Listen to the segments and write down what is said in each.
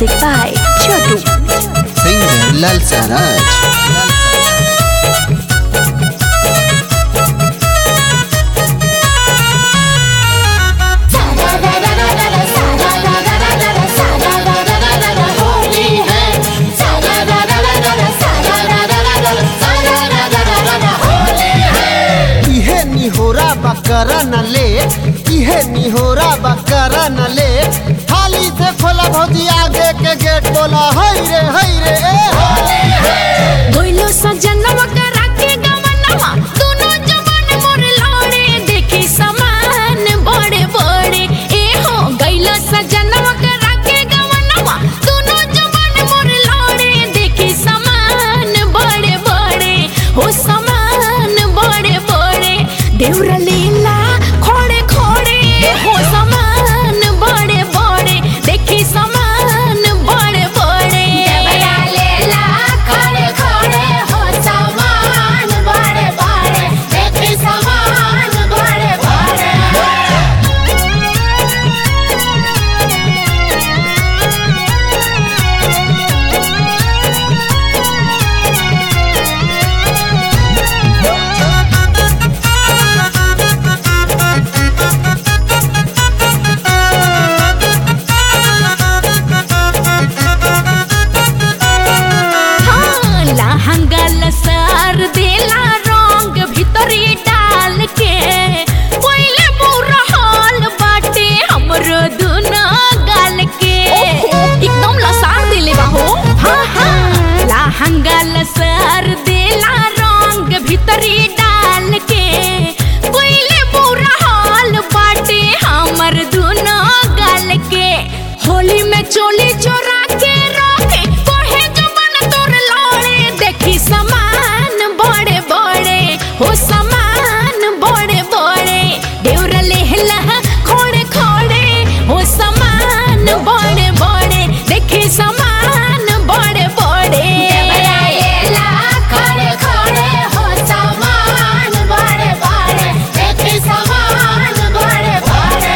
Music by Chotu. Singer Lalsa Raj. बकरा न ले इहे निहोरा बकरा न ले थाली से खोला भौजी आगे के गेट बोला हई रे गोइलो सजनवा करा के गवनवा दोनों जवान मोर लौड़े देखी समान बड़े बड़े ए हो गइलो सजनवा करा के गवनवा दोनों जवान मोर लौड़े देखी समान बड़े बड़े हो समान बड़े बड़े देवरा लीला खोड़े खोड़े हो समान बड़े बड़े देखी समान बड़े बड़े देवरा लीला खोड़े खोड़े हो समान बड़े बड़े देखी समान बड़े बड़े सार देला रंग भीतरी डाल के पहले बुरा हाल बाटे हमरो दुना गाल के एकदम लसार देले बाहो हाँ लहंगा लसार देला रंग भीतरी डाल के पहले बुरा हाल बाटे हमर दुना गाल के होली में चोली चोरा के रखे कोहे जवन तोर लौड़े देखी समान बड़े बड़े हो समान बड़े बड़े देवरा लेहला खोड़े खोड़े हो समान बड़े बड़े देखी समान बड़े बड़े देवरा लेहला खोड़े खोड़े हो समान बड़े बड़े देखी समान बड़े बड़े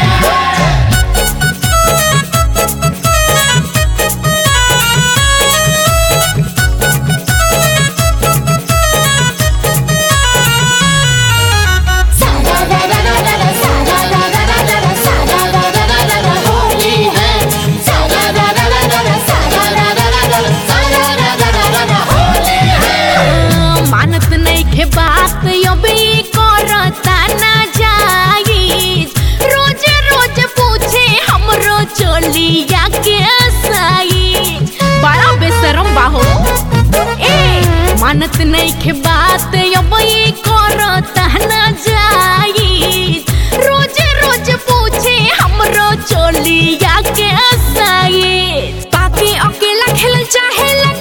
मानत नहीं के बात अभी करता ना जाई रोज रोज पूछे हमरो चोलिया के साई बड़ा बेशरम बाहो ए मानत नहीं के बात अभी करता ना जाई रोज रोज पूछे हमरो चोलिया के साई बाकी अकेला खेल चाहे